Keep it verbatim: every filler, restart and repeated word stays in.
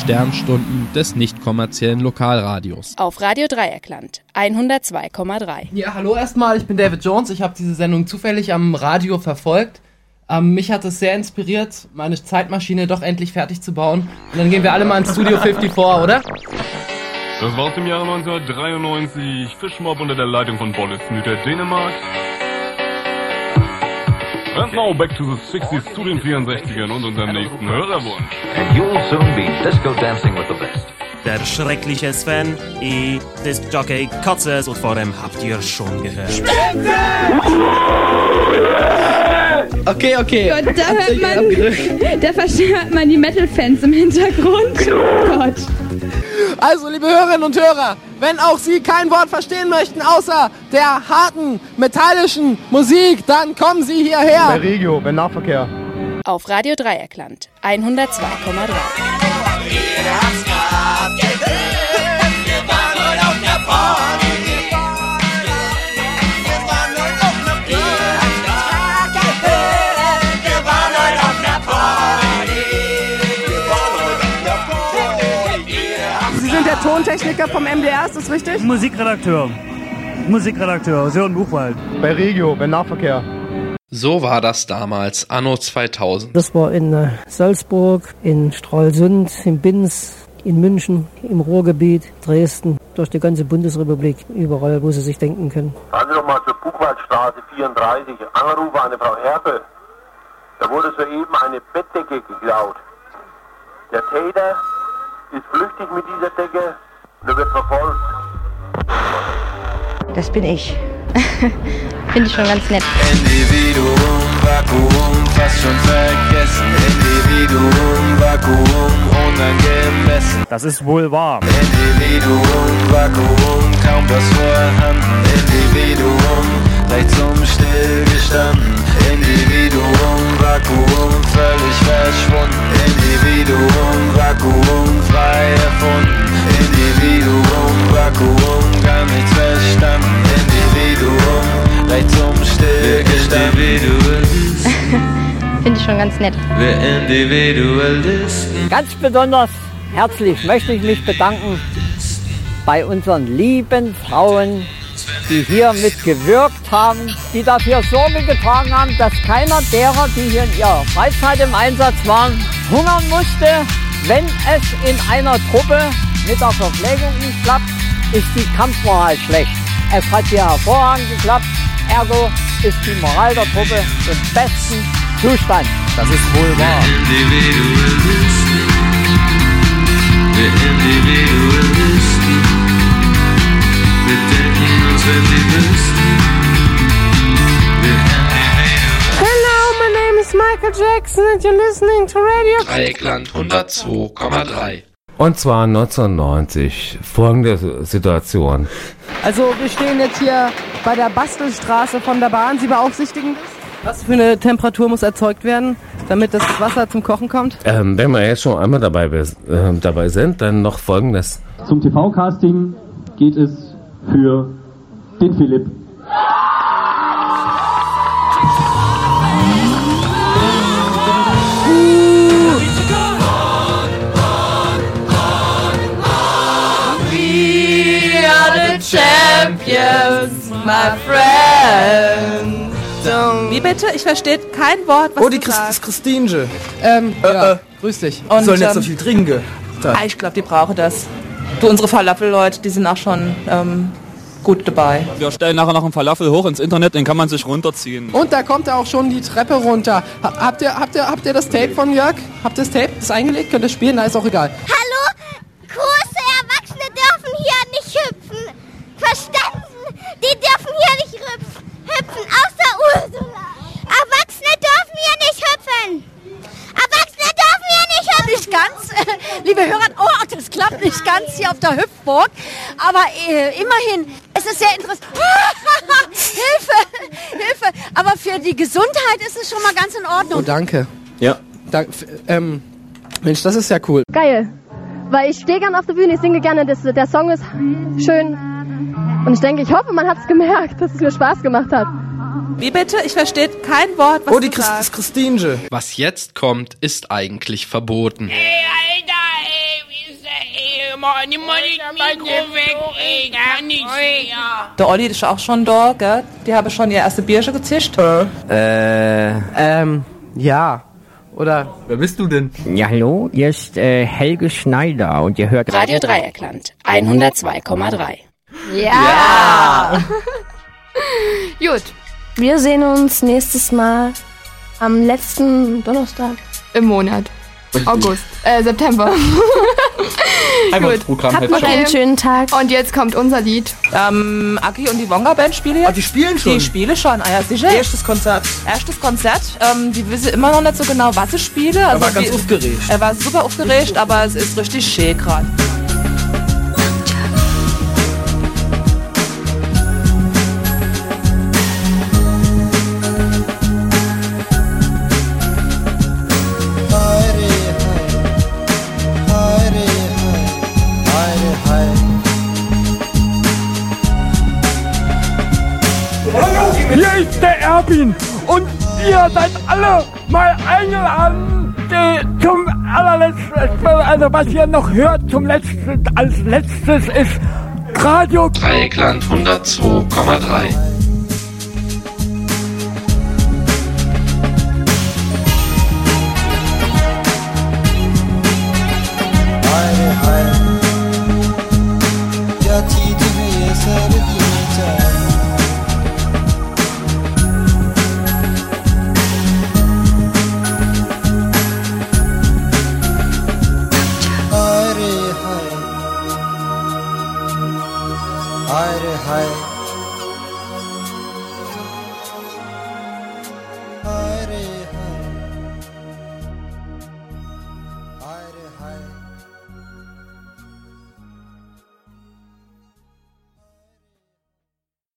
Sternstunden des nicht kommerziellen Lokalradios. Auf Radio Dreieckland hundertzwei Komma drei. Ja, hallo erstmal, ich bin David Jones. Ich habe diese Sendung zufällig am Radio verfolgt. Ähm, mich hat es sehr inspiriert, meine Zeitmaschine doch endlich fertig zu bauen. Und dann gehen wir alle mal ins Studio fünfundfünfzig, oder? Das war aus dem Jahre neunzehnhundertdreiundneunzig. Fischmob unter der Leitung von Bolle Snüter, Dänemark. And now back to the sixties, zu den vierundsechzigern und unserem nächsten Hörerwunsch. And you'll soon be disco dancing with the best. Der schreckliche Sven, ich, das Jockey Katzes und vor dem habt ihr schon gehört. Okay, okay. Gott, da hört man, da versteht man die Metal-Fans im Hintergrund. Gott. Also, liebe Hörerinnen und Hörer, wenn auch Sie kein Wort verstehen möchten, außer der harten, metallischen Musik, dann kommen Sie hierher. Bei Regio, bei Nahverkehr. Auf Radio Dreieckland hundertzwei Komma drei. Sie sind der Tontechniker vom M D R, ist das richtig? Musikredakteur. Musikredakteur, Sören Buchwald. Bei Regio, bei Nahverkehr. So war das damals, anno zweitausend. Das war in äh, Salzburg, in Stralsund, in Binz, in München, im Ruhrgebiet, Dresden, durch die ganze Bundesrepublik, überall, wo Sie sich denken können. Fahren Sie doch mal zur Buchwaldstraße vierunddreißig, Anrufe an eine Frau Herpe. Da wurde soeben eine Bettdecke geklaut. Der Täter ist flüchtig mit dieser Decke und er wird verfolgt. Das bin ich. Finde ich schon ganz nett. Individuum, Vakuum, fast schon vergessen. Individuum, Vakuum, unangemessen. Das ist wohl wahr. Individuum, Vakuum, kaum was vorhanden. Individuum, leicht zum Stillgestanden. Individuum, Vakuum, völlig verschwunden. Individuum, Vakuum, frei erfunden. Individuum, Vakuum, gar nichts verstanden. Individuum, leicht zum Stillgestanden. Finde ich schon ganz nett. Wir Individualisten. Ganz besonders herzlich möchte ich mich bedanken bei unseren lieben Frauen, die hier mitgewirkt haben, die dafür Sorge getragen haben, dass keiner derer, die hier in ihrer Freizeit im Einsatz waren, hungern musste. Wenn es in einer Truppe mit der Verpflegung nicht klappt, ist die Kampfmoral schlecht. Es hat hier hervorragend geklappt, ergo ist die Moral der Truppe im besten Zustand. Das ist wohl wahr. Wir Individualisten. Wir Individualisten. Wir denken uns, wenn sie wüssten. Wir Individualisten. Hello, my name is Michael Jackson and you're listening to Radio Dreieckland hundertzwei Komma drei. Und zwar neunzehnhundertneunzig. Folgende Situation. Also, wir stehen jetzt hier bei der Bastelstraße von der Bahn. Sie beaufsichtigen das? Was für eine Temperatur muss erzeugt werden, damit das Wasser zum Kochen kommt? Ähm, wenn wir jetzt schon einmal dabei, äh, dabei sind, dann noch Folgendes. Zum T V-Casting geht es für den Philipp. We are the champions, my friend. Wie bitte? Ich verstehe kein Wort, was oh, die du Christ sagst. das Christinje. Ähm, äh, ja, äh, grüß dich. Und, sollen jetzt ähm, so viel trinken. Ah, ich glaube, die brauchen das. Du, unsere Falafel-Leute, die sind auch schon ähm, gut dabei. Wir stellen nachher noch einen Falafel hoch ins Internet, den kann man sich runterziehen. Und da kommt er auch schon die Treppe runter. Ha- habt ihr, habt ihr, habt ihr das Tape von Jörg? Habt ihr das Tape? Das eingelegt? Könnt ihr spielen? Na, ist auch egal. Hallo? Große Erwachsene dürfen hier nicht hüpfen. Verstanden? Die dürfen hier nicht hüpfen, hüpfen außer Ursula. Erwachsene dürfen hier nicht hüpfen. Erwachsene dürfen hier nicht hüpfen. Nicht ganz, äh, liebe Hörer, oh, das klappt nicht ganz hier auf der Hüpfburg, aber äh, immerhin, es ist sehr interessant. Hilfe, Hilfe, aber für die Gesundheit ist es schon mal ganz in Ordnung. Oh, danke. Ja. Da, f- ähm, Mensch, das ist ja cool. Geil, weil ich stehe gerne auf der Bühne, ich singe gerne, das, der Song ist schön und ich denke, ich hoffe, man hat es gemerkt, dass es mir Spaß gemacht hat. Wie bitte? Ich verstehe kein Wort, was oh, die du Christ sagst. das Christinje. Was jetzt kommt, ist eigentlich verboten. Hey, Alter, ey, nimm mal das Mikro weg, ey, kann nicht mehr. Der Olli ist auch schon da, gell? Die haben schon ihr erste Bierchen gezischt. Äh. Ähm, ja. Oder, wer bist du denn? Ja, hallo, hier ist äh, Helge Schneider und ihr hört Radio Dreieckland hundertzwei Komma drei. Ja! Gut. Wir sehen uns nächstes Mal am letzten Donnerstag. Im Monat. August. Äh, September. Einmal Programm Habt noch einen schönen Tag. Und jetzt kommt unser Lied. Ähm, Aki und die Wonga Band spielen jetzt? Ah, die spielen schon? Die spielen schon, ah ja, sicher. Erstes Konzert. Erstes Konzert. Ähm, die wissen immer noch nicht so genau, was sie spielen. Also er war ganz wie, aufgeregt. Er war super aufgeregt, aber es ist richtig schön gerade. Hier ist der Erwin und ihr seid alle mal eingeladen die, zum allerletzten, also was ihr noch hört zum letzten, als letztes ist Radio Dreieckland hundertzwei Komma drei. Hi.